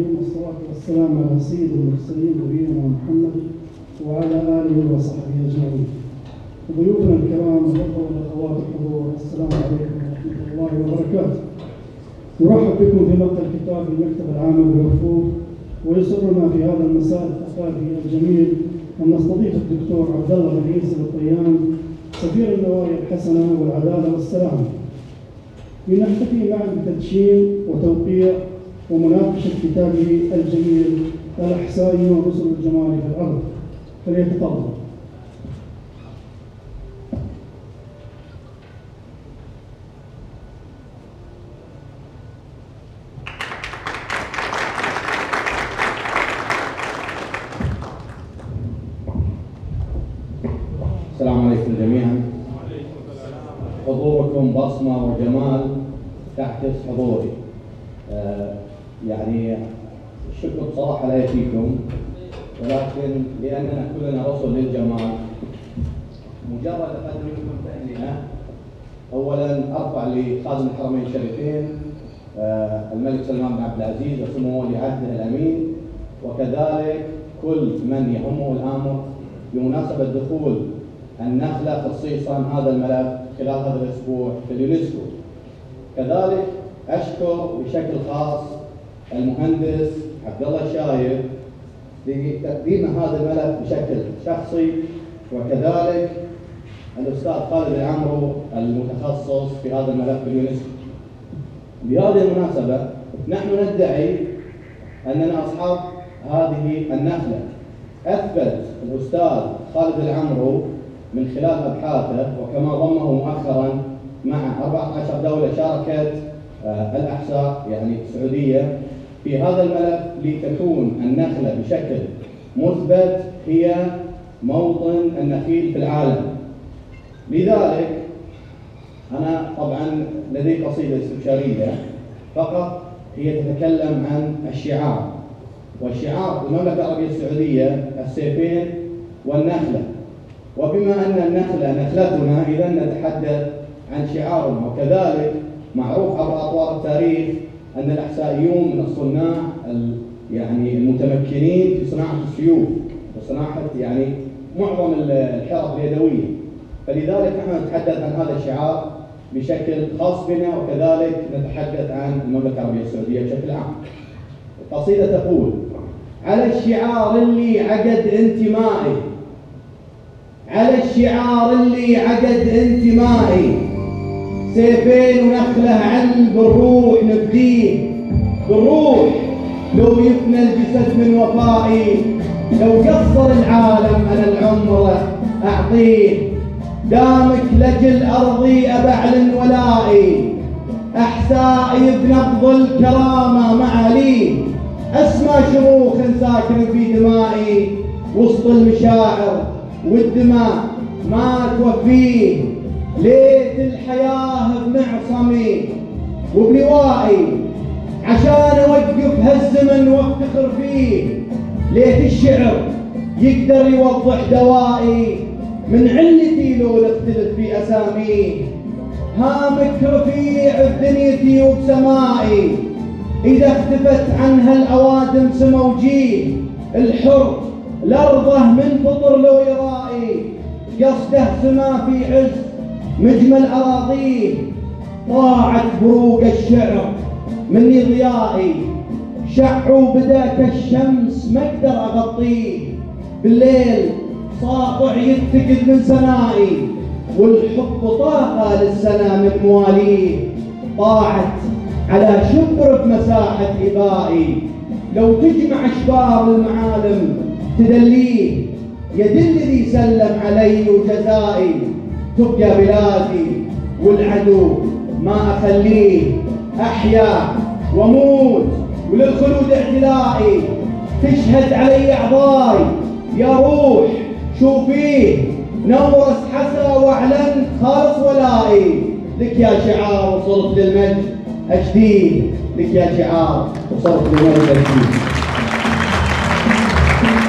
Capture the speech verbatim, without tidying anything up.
الرحيم، والصلاة والسلام على سيد المرسلين نبينا محمد وعلى آله وصحبه أجمعين. ضيوفنا الكرام الأخوة والأخوات الحضور، السلام عليكم ورحمة الله وبركاته. نرحب بكم في مقهى الكتاب بالمكتبة العامة بالرفوف، ويسرنا في هذا المساء الثقافي الجميل أن نستضيف الدكتور عبد الله بن عيسى الطيان، سفير النوايا الحسنة والعدالة والسلام، لنحتفي معا بتدشين وتوقيع ومناقشة كتابه الجميل الأحسائيون رسل الجمال في الأرض. فليتفضل. السلام عليكم جميعا. حضوركم بصمة وجمال تعكس حضوري. آه يعني الشكر بصراحة لا يكفيكم، ولكن لأننا كلنا رسل للجمال مجرد أقدم لكم تهنئة. أولا أرفع لخادم الحرمين الشريفين آه الملك سلمان بن عبد العزيز وسمو ولي عهده الأمين، وكذلك كل من يهمه الأمر بمناسبة دخول النخلة خصيصا هذا الملف خلال هذا الأسبوع في اليونسكو. كذلك أشكر بشكل خاص المهندس عبد الله الشايب لتقديم هذا الملف بشكل شخصي، وكذلك الأستاذ خالد العمرو المتخصص في هذا الملف باليونسكو. بهذه المناسبة نحن ندعي أننا أصحاب هذه النخلة. أثبت الأستاذ خالد العمرو من خلال أبحاثه، وكما ضمه مؤخرا مع أربعة عشر دولة شاركت آه الأحساء يعني السعودية في هذا الملف، لتكون النخلة بشكل مثبت هي موطن النخيل في العالم. لذلك أنا طبعا لدي قصيدة استبشارية فقط هي تتكلم عن الشعار، والشعار المملكة العربية السعودية السيفين والنخلة. وبما أن النخلة نخلتنا إذا نتحدث عن شعارنا. وكذلك معروف عبر أطوار التاريخ أن الأحسائيون من الصناع يعني المتمكنين في صناعة السيوف وصناعة يعني معظم الحرف اليدوية، فلذلك نحن نتحدث عن هذا الشعار بشكل خاص بنا، وكذلك نتحدث عن المملكة العربية السعودية بشكل عام. القصيدة تقول: على الشعار اللي عقد انتمائي، على الشعار اللي عقد انتمائي، سيفين ونخله عن بالروح نفديه، بالروح لو يفنى الجسد من وفائي، لو قصر العالم انا العمر اعطيه، دامك لاجل ارضي ابعلن ولائي، احسائي بنبض الكرامه معاليه، اسمى شموخ ساكن في دمائي، وسط المشاعر والدماء ما توفيه، ليت الحياه بمعصمي وبلوائي، عشان اوقف هالزمن وافتخر فيه، ليت الشعر يقدر يوضح دوائي، من علتي لو نختلف في اساميه، هامك رفيع بدنيتي وبسمائي، اذا اختفت عنها الاوادم سموجيه، الحر لارضه من فطر لو يرائي، قصده سما في عز مجمل اراضيه، طاعت بروق الشعر مني ضيائي، شعوا بدا كالشمس ما اقدر اغطيه، بالليل ساطع يتقد من سنائي، والحب طاقه للسنا من مواليه، طاعت على شبر بمساحه ابائي، لو تجمع اشبار المعالم تدليه، يد الذي سلم علي وجزائي، تبقى بلادي والعدو ما اخليه، احيا واموت وللخلود اعتلائي، تشهد علي اعضاي يا روح شوفيه، نورس حسا واعلنت خالص ولائي، لك يا شعار وصلت للمجد اجديد، لك يا شعار وصلت للمجد اجديد.